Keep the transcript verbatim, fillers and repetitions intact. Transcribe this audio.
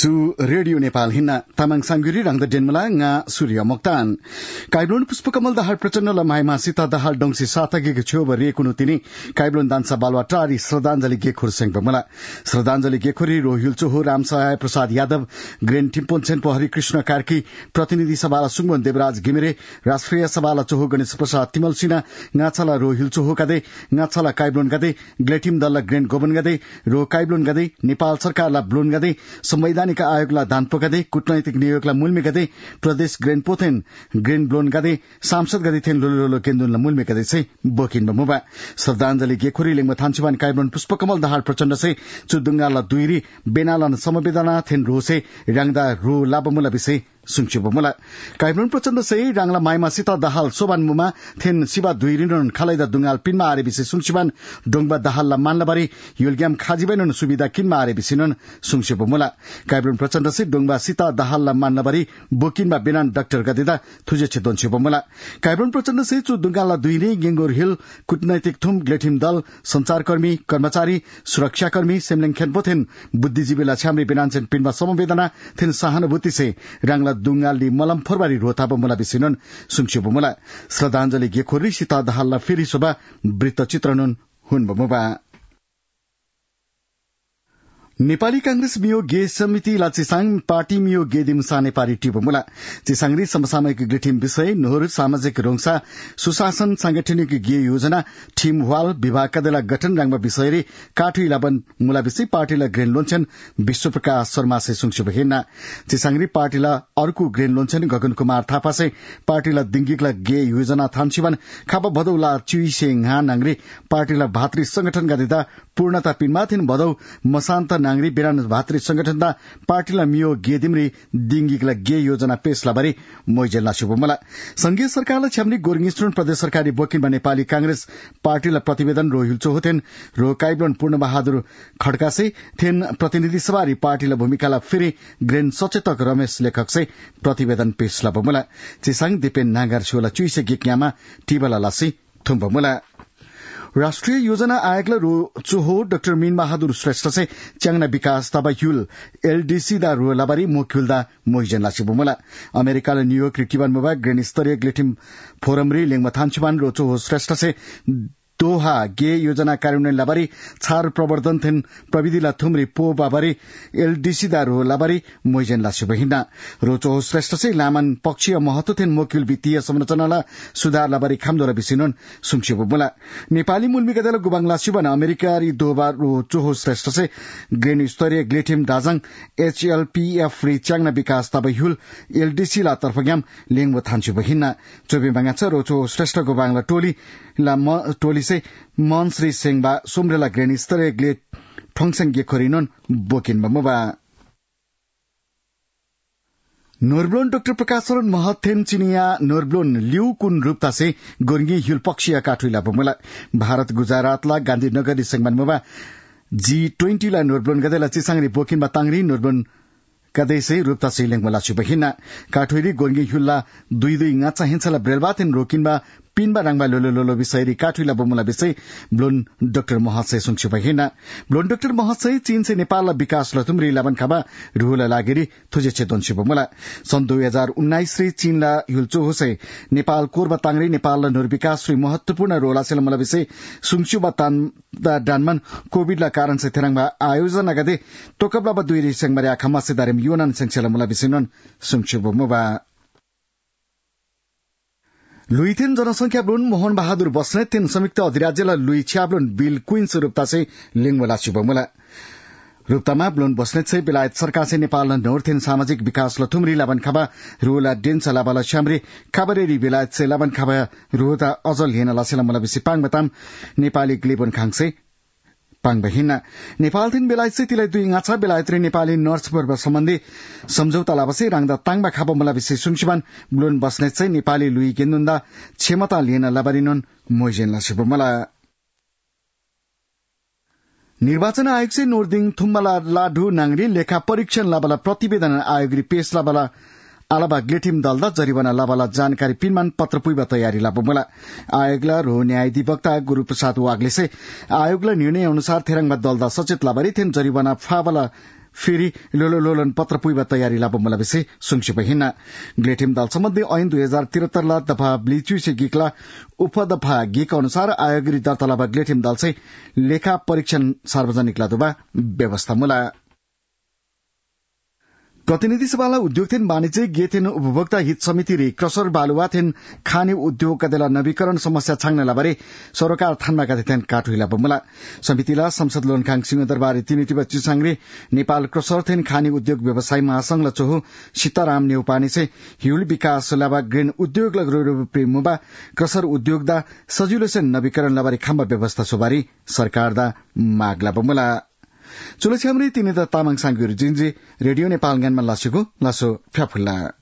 Zu Radio Nepal hinna tamang sangguri rang da denmala nga Surya Moktan. Kaiblon Puspakamal dahal prachanna la mahima sita dahal dongsi satagi ge choba re kunu tini Kaiblon dansa balwa tari Shraddhanjali Gekhor seng bamala. Shraddhanjali Gekhori Rohil Choho Ram Sahai Prasad Yadav Gren Timpon Chen Hari Krishna Karki Pratinidhi Sabala Sungmon Devraj Gimire Rashtriya Sabala Choho Ganesh Prasad Timal Sina ngachala Rohil Choho kade ngachala Kaiblon gade Gletim Dalla Gren Goban gade ro Kaiblon gade Nepal सरकारलाई ब्लोन गर्दै संवैधानिक आयोगलाई दानपो गर्दै कूटनैतिक नियोगलाई मुल्मी गर्दै प्रदेश grain पोथेन grain blown गर्दै सांसद गर्दै थेन लोलो लोलो केन्दुनलाई मुल्मी गर्दै चाहिँ बोकिन बमुबा श्रद्धाञ्जली गेखोरी लिङमा थान्चुबान काइब्लोन पुष्पकमल दहाल प्रचण्ड चाहिँ चुदुङ्गाला दुईरी बेनालन समवेदना थेन रोसे राङदा रो लाबमुला विषय सुङचुबमुला काइब्लोन प्रचण्ड चाहिँ राङला माइमा सीता दहाल सोबान मुमा थेन सिबा दुईरिन खालाइदा दुंगाल पिनमा आरे विषय सुङचुबान डोङबा दहालला मानलाबारी युलग्याम खाजिबैनन सुविधा किनमा आरे विषयन सुङचुबमुला काइब्लोन प्रचण्ड चाहिँ डोङबा सीता दहालला मानलाबारी बोकिनमा बेनान डाक्टर गदिदा थुजे छेदन छुबमुला काइब्लोन प्रचण्ड चाहिँ चु दुंगालला दुईरी गेंगोर हिल कूटनैतिक थुम ग्लेटिम दल संचारकर्मी कर्मचारी सुरक्षाकर्मी सेमलेङ खेनपोथेन बुद्धिजीवीला छ्यामरी बेनानचेन पिनमा समवेदना थेन सहानुभूति से राङला दुंगाली मलम फरबारी रोताब मुला बिसिनन सुङचुब मुला श्रद्धाञ्जली गेखोरी सीता दहालला फेरि सोबा वृत्त चित्रणन हुन बमुबा नेपाली कांग्रेस मियो गे समिति ला चिसाङ पार्टी मियो गे दिमसा नेपाली टिबमुला चिसाङरी समसामयिक ग्लिटिम विषय नोहरु सामाजिक रोङसा सुशासन सांगठनिक गे योजना टीम वाल विभाग कदेला गठन रंगमा विषयरी काठु इलाबन मुला विषय पार्टीला ग्रेन लोन्छन विश्वप्रकाश शर्मा से सुङसु बहिना चिसाङरी पार्टीला अर्को ग्रेन लोन्छन गगन कुमार थापा से पार्टीला दिंगिकला गे योजना थान्सिवन खाप भदौला चुइसेङ हा नांगरी पार्टीला भातृ संगठन गदिदा पूर्णता पिनमाथिन भदौ मसान्त नांगरी बिरान भातृ संगठन दा पार्टीला मियो गे दिमरी दिंगिकला गे योजना पेशला बारे मोइजेला शुभमला संघीय सरकारले छ्यामली गोरगिस्ट्रोन प्रदेश सरकारी बोकिनमा नेपाली कांग्रेस पार्टीला प्रतिवेदन रोहिल चोहतेन रो काइब्लोन पूर्ण बहादुर खड्कासे थेन प्रतिनिधि सभारी पार्टीला भूमिकाला फेरि ग्रेन सचेतक रमेश लेखक से प्रतिवेदन पेशला बमला चिसाङ दिपेन नागार छोला चुइसे गिक्यामा टिबला लासी थुम्बमला राष्ट्रिय योजना आयोगले रो चोहो डाक्टर मीन बहादुर श्रेष्ठ से च्याङ्ना विकास तब ह्युल एलडीसी दा रो लाबारी मोक्युल दा मोइजन लासिबुमुला अमेरिकाले न्यूयोर्क रिकिबान मुबा ग्रेन स्तरीय ग्लिटिम फोरम री लेङमा थान्चुबान रो चोहो श्रेष्ठ से दोहा गे योजना कार्यान्वयन लाबारी छार प्रवर्धन थेन प्रविधिला थुमरी पो बाबारी एलडीसी दा रो लाबारी मोइजन लासिबहिना रो चोहो श्रेष्ठ से लामान पक्षीय महत्व थेन मोक्युल वित्तीय संरचनाला सुधार लाबारी खामदोरा बिसिनन सुङसिबुमुला नेपाली मूलमी गदल गुबाङ लासिबन अमेरिकारी दोबा रो चोहो श्रेष्ठ से ग्रेन स्तरीय ग्लिटिम दाजङ एचएलपीएफ री च्याङ्ना विकास तब ह्युल एलडीसी ला तर्फग्याम लेङ थान्चुबहिना चोबे बाङाछ रो चोहो श्रेष्ठ गुबाङला टोली ला टोली से मन श्री सेङबा सोमरेला ग्रेन स्तरीय ग्लेट ठोङसेङ गेखोरिनन बोकिन बमबा नोरब्लोन डाक्टर प्रकाश शरण महथेन चिनिया नोरब्लोन लिउ कुन रूपता से गोर्गी हिल पक्षीय काठुइला बमला भारत गुजरातला गान्धीनगर सेङमान मुबा जी ट्वेंटी ला नोरब्लोन गदेला चिसाङरी बोकिनमा ताङरी नोरब्लोन कदैसे रूपता से लेङमला छुबहिना काठुइरी गोर्गी हिलला दुई दुई ngaचा हेन्सला ब्रेलबाथेन रोकिनबा पिनबा राङबा लोलो लोलो विषयरी काठुइला बमुला विषय ब्लोन डाक्टर महसय सुङसुबहिना ब्लोन डाक्टर महसय चीन से नेपालला विकास लथुमरी लाबन खाबा रुहुला लागेरी थुजे चेतन बमुला सन् दुई हजार उन्नाइस री चीनला युलचो होसे नेपाल कोरबा ताङरी नेपालला नोर विकास री महत्वपूर्ण रोला सेलमला विषय सुङसुबा तान डानमन कोभिडला कारण से थेराङबा आयोजना गदे तोकबला दुई री सेङमरिया खमासे दारेम युनान सेङसेलमला विषयन सुङसुबमुबा लुइथेन जनसंख्या ब्लोन मोहन बहादुर बस्नेत तेन संयुक्त अधिराज्यला लुई छ्याब्लोन बिल क्वीन्स रूपता से लिङमला शुभमुला रूपतामा ब्लोन बस्नेत से बेलायत सरकार से नेपाल नोर्थेन सामाजिक विकास लथुमरी लाबन खाबा रुला डेन्स लाबाला श्यामरे खाबरेरी बेलायत से लाबन खाबा रुता अजल हेना लासेला मला बिसि पाङ बताम नेपाली ग्लिबन खाङसे पाङ बहिना नेपाल थिन बेलायत से तिलाई दुई ngacha बेलायत रे नेपाली नर्थ पर्व सम्बन्धी सम्झौता लाबसे राङदा ताङबा खाबा मला बिसि सुङसिबान ब्लोन बस्नेत से नेपाली लुई केन्दुन्दा क्षमता लिन लाबारिनन मोइजेन लासिबमला निर्वाचन आयोग से नोर्दिङ थुम्मला लाढु नांगरी लेखा परीक्षण लाबला प्रतिवेदन आयोगरी पेश लाबला आलाबा ग्लेटिम दल द जरिवाना लाबाला जानकारी पिनमान पत्र पुइबा तयारी लाबोमला आयोगला रो न्यायाधिवक्ता गुरूप्रसाद वाग्लेसे आयोगला निर्णय अनुसार थेराङमा दल द सचेत लाबारी थेन जरिवाना फाबला फेरि लोलो लोलन पत्र पुइबा तयारी लाबोमला विषय सुंक्षिप हिन्ना ग्लेटिम दल सम्बन्धी ऐन दुई हजार तिहत्तर ला दफा ब्लिचुसे गिकला उपदफा गिक अनुसार आयोगरी दर्ता लाबा ग्लेटिम दल से लेखा परीक्षण सार्वजनिक लादुबा व्यवस्था मुला प्रतिनिधि सभालाई उद्योग थेन वाणिज्य गेथेन उपभोक्ता हित समिति रे क्रसर बालुवा थेन खाने उद्योग कदेला नवीकरण समस्या छाङ्न लाबारे सरकार थानमा का थेन काठुइला बमला समितिला संसद लोनखाङ सिंह दरबार तिनितिबा चिसाङरे नेपाल क्रसर थेन खाने उद्योग व्यवसाय महासंघ चोहो सीताराम नेउपाने से हिउल विकास लाबा ग्रेन उद्योग लगरो प्रेमुबा क्रसर उद्योग दा सजिलो से नवीकरण लाबारे खाम्बा व्यवस्था सोबारी सरकार दा मागला बमला चुलछ्यामरे तिनी द तामाङ सांगुर जिन्जी रेडियो नेपाल ज्ञानमा लासेको लासो फ्याफुल्ला